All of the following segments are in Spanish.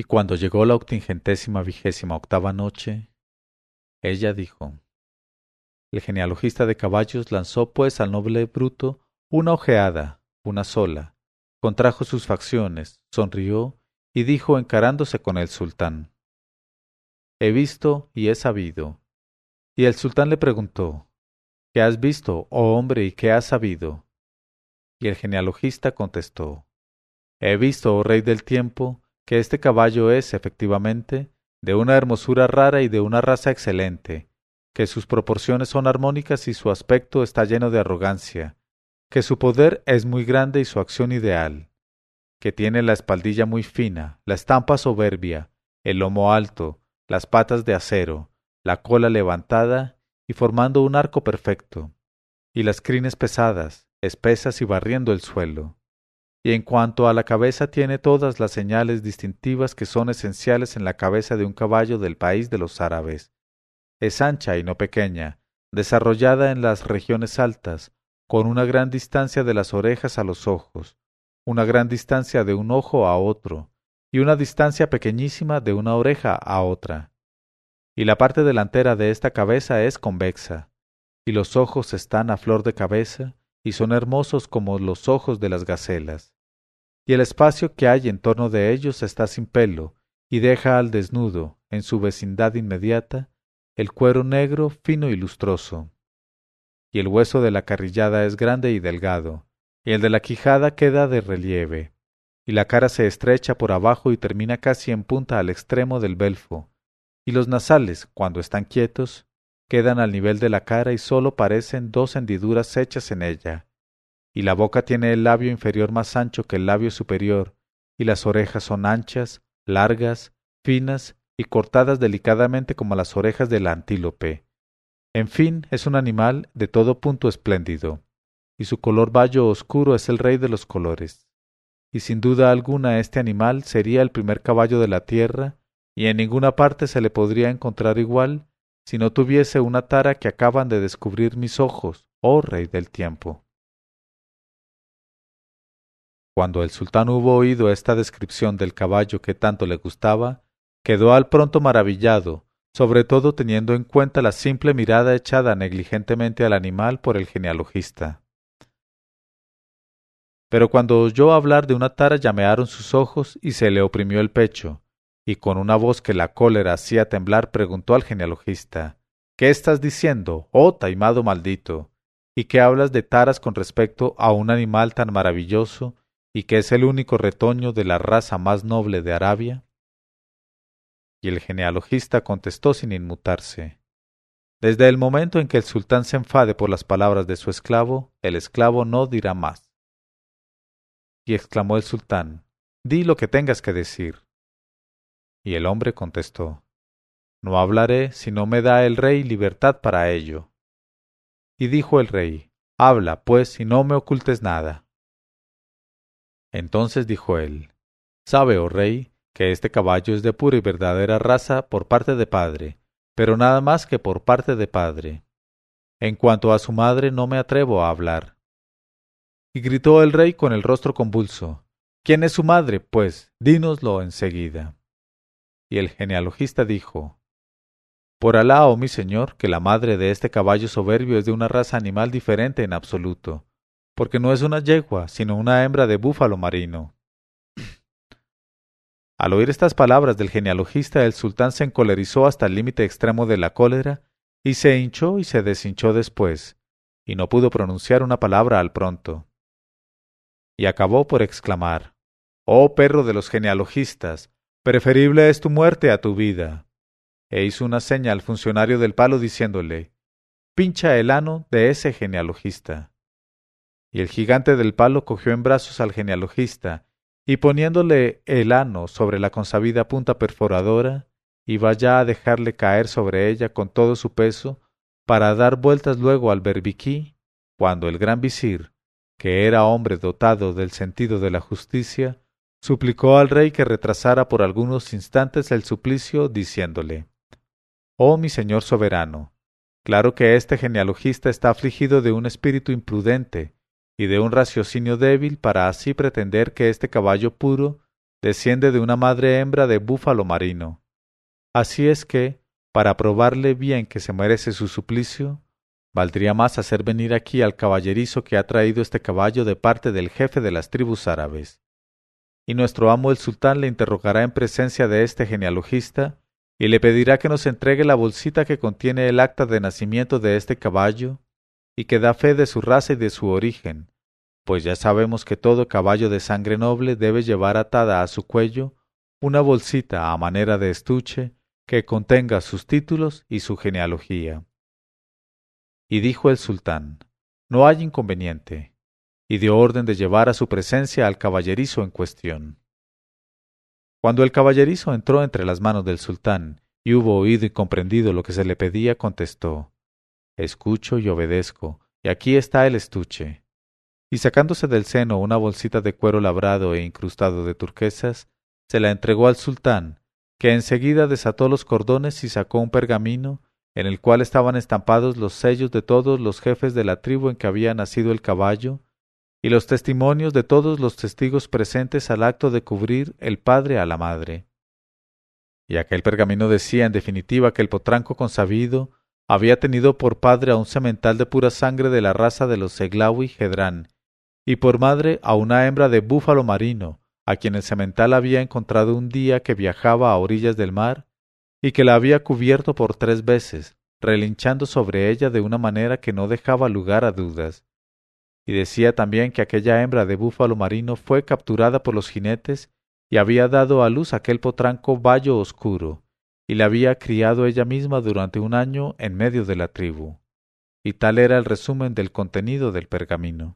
Y cuando llegó la 88ª noche, ella dijo: El genealogista de caballos lanzó pues al noble bruto una ojeada, una sola, contrajo sus facciones, sonrió y dijo encarándose con el sultán: He visto y he sabido. Y el sultán le preguntó: ¿Qué has visto, oh hombre, y qué has sabido? Y el genealogista contestó: He visto, oh rey del tiempo, que este caballo es, efectivamente, de una hermosura rara y de una raza excelente, que sus proporciones son armónicas y su aspecto está lleno de arrogancia, que su poder es muy grande y su acción ideal, que tiene la espaldilla muy fina, la estampa soberbia, el lomo alto, las patas de acero, la cola levantada y formando un arco perfecto, y las crines pesadas, espesas y barriendo el suelo. Y en cuanto a la cabeza tiene todas las señales distintivas que son esenciales en la cabeza de un caballo del país de los árabes. Es ancha y no pequeña, desarrollada en las regiones altas, con una gran distancia de las orejas a los ojos, una gran distancia de un ojo a otro, y una distancia pequeñísima de una oreja a otra. Y la parte delantera de esta cabeza es convexa, y los ojos están a flor de cabeza, y son hermosos como los ojos de las gacelas. Y el espacio que hay en torno de ellos está sin pelo, y deja al desnudo, en su vecindad inmediata, el cuero negro, fino y lustroso. Y el hueso de la carrillada es grande y delgado, y el de la quijada queda de relieve, y la cara se estrecha por abajo y termina casi en punta al extremo del belfo, y los nasales, cuando están quietos, quedan al nivel de la cara y sólo parecen dos hendiduras hechas en ella, y la boca tiene el labio inferior más ancho que el labio superior, y las orejas son anchas, largas, finas y cortadas delicadamente como las orejas del antílope. En fin, es un animal de todo punto espléndido, y su color bayo oscuro es el rey de los colores. Y sin duda alguna este animal sería el primer caballo de la tierra, y en ninguna parte se le podría encontrar igual, si no tuviese una tara que acaban de descubrir mis ojos, oh rey del tiempo. Cuando el sultán hubo oído esta descripción del caballo que tanto le gustaba, quedó al pronto maravillado, sobre todo teniendo en cuenta la simple mirada echada negligentemente al animal por el genealogista. Pero cuando oyó hablar de una tara llamearon sus ojos y se le oprimió el pecho, y con una voz que la cólera hacía temblar preguntó al genealogista: ¿Qué estás diciendo, oh taimado maldito? ¿Y qué hablas de taras con respecto a un animal tan maravilloso y que es el único retoño de la raza más noble de Arabia? Y el genealogista contestó sin inmutarse: Desde el momento en que el sultán se enfade por las palabras de su esclavo, el esclavo no dirá más. Y exclamó el sultán: Di lo que tengas que decir. Y el hombre contestó: No hablaré si no me da el rey libertad para ello. Y dijo el rey: Habla, pues, y no me ocultes nada. Entonces dijo él: Sabe, oh rey, que este caballo es de pura y verdadera raza por parte de padre, pero nada más que por parte de padre. En cuanto a su madre no me atrevo a hablar. Y gritó el rey con el rostro convulso: ¿Quién es su madre, pues? Dínoslo enseguida. Y el genealogista dijo: Por Alá, oh mi señor, que la madre de este caballo soberbio es de una raza animal diferente en absoluto, porque no es una yegua, sino una hembra de búfalo marino. Al oír estas palabras del genealogista, el sultán se encolerizó hasta el límite extremo de la cólera, y se hinchó y se deshinchó después, y no pudo pronunciar una palabra al pronto. Y acabó por exclamar: Oh perro de los genealogistas, preferible es tu muerte a tu vida. E hizo una seña al funcionario del palo diciéndole: Pincha el ano de ese genealogista. Y el gigante del palo cogió en brazos al genealogista, y poniéndole el ano sobre la consabida punta perforadora, iba ya a dejarle caer sobre ella con todo su peso, para dar vueltas luego al berbiquí, cuando el gran visir, que era hombre dotado del sentido de la justicia, suplicó al rey que retrasara por algunos instantes el suplicio, diciéndole: Oh mi señor soberano, claro que este genealogista está afligido de un espíritu imprudente y de un raciocinio débil para así pretender que este caballo puro, desciende de una madre hembra de búfalo marino. Así es que, para probarle bien que se merece su suplicio, valdría más hacer venir aquí al caballerizo que ha traído este caballo de parte del jefe de las tribus árabes. Y nuestro amo el sultán le interrogará en presencia de este genealogista y le pedirá que nos entregue la bolsita que contiene el acta de nacimiento de este caballo y que da fe de su raza y de su origen, pues ya sabemos que todo caballo de sangre noble debe llevar atada a su cuello una bolsita a manera de estuche que contenga sus títulos y su genealogía. Y dijo el sultán: no hay inconveniente, y dio orden de llevar a su presencia al caballerizo en cuestión. Cuando el caballerizo entró entre las manos del sultán y hubo oído y comprendido lo que se le pedía, contestó: escucho y obedezco, y aquí está el estuche. Y sacándose del seno una bolsita de cuero labrado e incrustado de turquesas, se la entregó al sultán, que enseguida desató los cordones y sacó un pergamino en el cual estaban estampados los sellos de todos los jefes de la tribu en que había nacido el caballo, y los testimonios de todos los testigos presentes al acto de cubrir el padre a la madre. Y aquel pergamino decía en definitiva que el potranco consabido había tenido por padre a un semental de pura sangre de la raza de los Seglawi Gedrán, y por madre a una hembra de búfalo marino, a quien el semental había encontrado un día que viajaba a orillas del mar, y que la había cubierto por 3 veces, relinchando sobre ella de una manera que no dejaba lugar a dudas. Y decía también que aquella hembra de búfalo marino fue capturada por los jinetes y había dado a luz aquel potranco bayo oscuro, y la había criado ella misma durante 1 año en medio de la tribu. Y tal era el resumen del contenido del pergamino.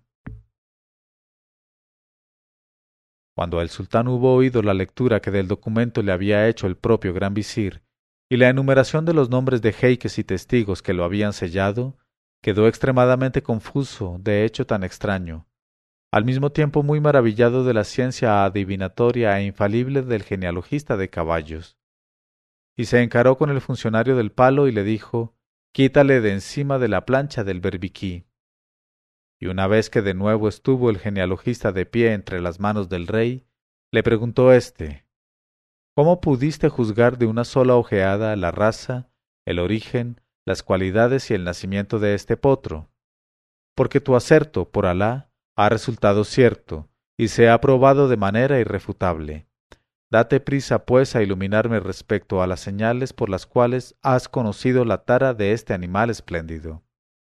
Cuando el sultán hubo oído la lectura que del documento le había hecho el propio gran visir y la enumeración de los nombres de jeiques y testigos que lo habían sellado, quedó extremadamente confuso de hecho tan extraño, al mismo tiempo muy maravillado de la ciencia adivinatoria e infalible del genealogista de caballos. Y se encaró con el funcionario del palo y le dijo: quítale de encima de la plancha del berbiquí. Y una vez que de nuevo estuvo el genealogista de pie entre las manos del rey, le preguntó éste: ¿cómo pudiste juzgar de una sola ojeada la raza, el origen, las cualidades y el nacimiento de este potro? Porque tu acerto, por Alá, ha resultado cierto, y se ha probado de manera irrefutable. Date prisa, pues, a iluminarme respecto a las señales por las cuales has conocido la tara de este animal espléndido.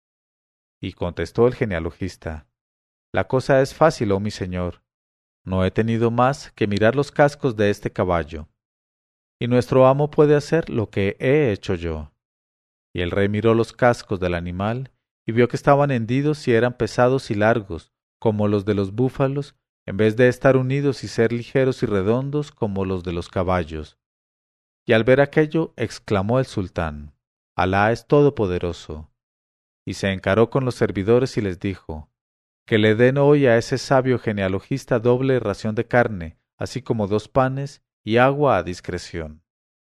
Y contestó el genealogista: la cosa es fácil, oh mi señor. No he tenido más que mirar los cascos de este caballo, y nuestro amo puede hacer lo que he hecho yo. Y el rey miró los cascos del animal, y vio que estaban hendidos y eran pesados y largos, como los de los búfalos, en vez de estar unidos y ser ligeros y redondos como los de los caballos. Y al ver aquello, exclamó el sultán: Alá es todopoderoso. Y se encaró con los servidores y les dijo: que le den hoy a ese sabio genealogista doble ración de carne, así como 2 panes y agua a discreción.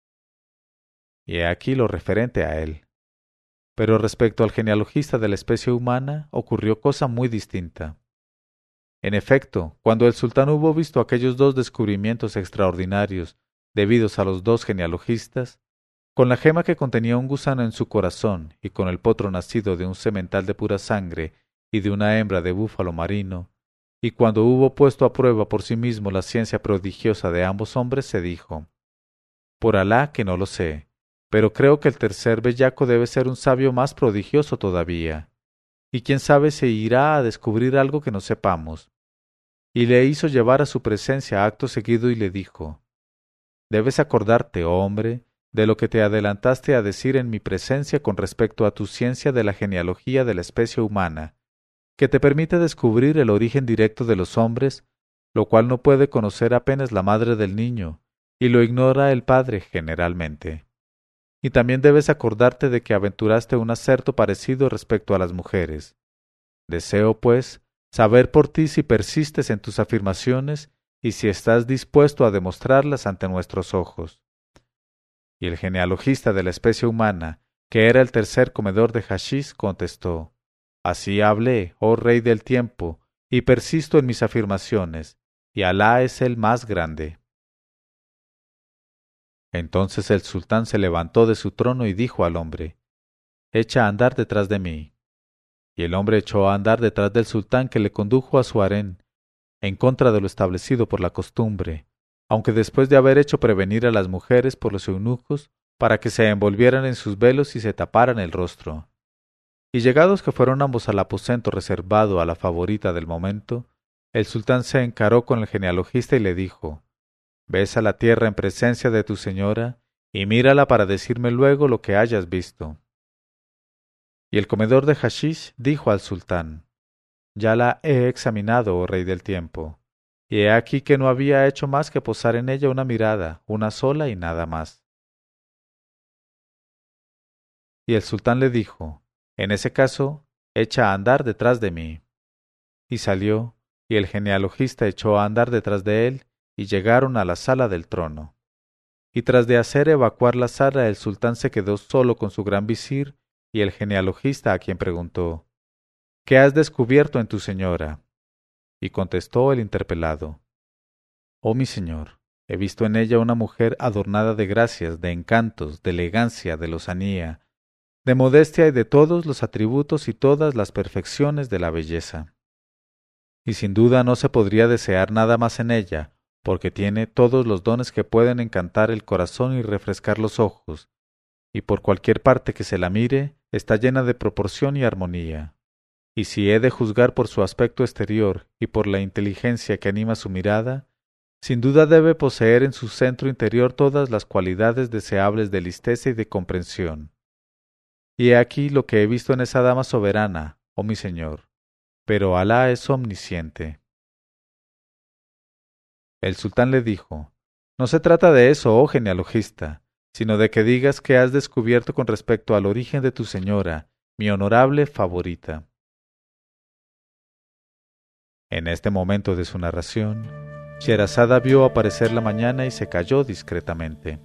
Y he aquí lo referente a él. Pero respecto al genealogista de la especie humana, ocurrió cosa muy distinta. En efecto, cuando el sultán hubo visto aquellos 2 descubrimientos extraordinarios debidos a los 2 genealogistas, con la gema que contenía un gusano en su corazón y con el potro nacido de un semental de pura sangre y de una hembra de búfalo marino, y cuando hubo puesto a prueba por sí mismo la ciencia prodigiosa de ambos hombres, se dijo: por Alá que no lo sé, pero creo que el tercer bellaco debe ser un sabio más prodigioso todavía, y quién sabe si irá a descubrir algo que no sepamos. Y le hizo llevar a su presencia acto seguido y le dijo: debes acordarte, oh hombre, de lo que te adelantaste a decir en mi presencia con respecto a tu ciencia de la genealogía de la especie humana, que te permite descubrir el origen directo de los hombres, lo cual no puede conocer apenas la madre del niño, y lo ignora el padre generalmente. Y también debes acordarte de que aventuraste un acerto parecido respecto a las mujeres. Deseo, pues, saber por ti si persistes en tus afirmaciones y si estás dispuesto a demostrarlas ante nuestros ojos. Y el genealogista de la especie humana, que era el tercer comedor de haschís, contestó: así hablé, oh rey del tiempo, y persisto en mis afirmaciones, y Alá es el más grande. Entonces el sultán se levantó de su trono y dijo al hombre: «Echa a andar detrás de mí». Y el hombre echó a andar detrás del sultán, que le condujo a su harén, en contra de lo establecido por la costumbre, aunque después de haber hecho prevenir a las mujeres por los eunucos, para que se envolvieran en sus velos y se taparan el rostro. Y llegados que fueron ambos al aposento reservado a la favorita del momento, el sultán se encaró con el genealogista y le dijo: «Besa la tierra en presencia de tu señora, y mírala para decirme luego lo que hayas visto». Y el comedor de hashish dijo al sultán: «Ya la he examinado, oh rey del tiempo, y he aquí que no había hecho más que posar en ella una mirada, una sola y nada más». Y el sultán le dijo: «En ese caso, echa a andar detrás de mí». Y salió, y el genealogista echó a andar detrás de él, y llegaron a la sala del trono. Y tras de hacer evacuar la sala, el sultán se quedó solo con su gran visir y el genealogista, a quien preguntó: «¿Qué has descubierto en tu señora?». Y contestó el interpelado: «Oh mi señor, he visto en ella una mujer adornada de gracias, de encantos, de elegancia, de lozanía, de modestia y de todos los atributos y todas las perfecciones de la belleza. Y sin duda no se podría desear nada más en ella, porque tiene todos los dones que pueden encantar el corazón y refrescar los ojos, y por cualquier parte que se la mire, está llena de proporción y armonía. Y si he de juzgar por su aspecto exterior y por la inteligencia que anima su mirada, sin duda debe poseer en su centro interior todas las cualidades deseables de listeza y de comprensión. Y he aquí lo que he visto en esa dama soberana, oh mi señor, pero Alá es omnisciente». El sultán le dijo: «No se trata de eso, oh genealogista, sino de que digas qué has descubierto con respecto al origen de tu señora, mi honorable favorita». En este momento de su narración, Sherazada vio aparecer la mañana y se calló discretamente.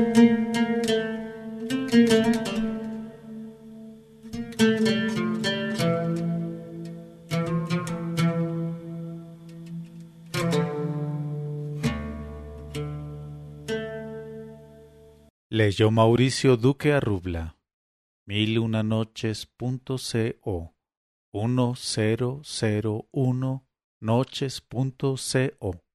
Leyó Mauricio Duque Arrubla. 1001noches.co 1001noches.co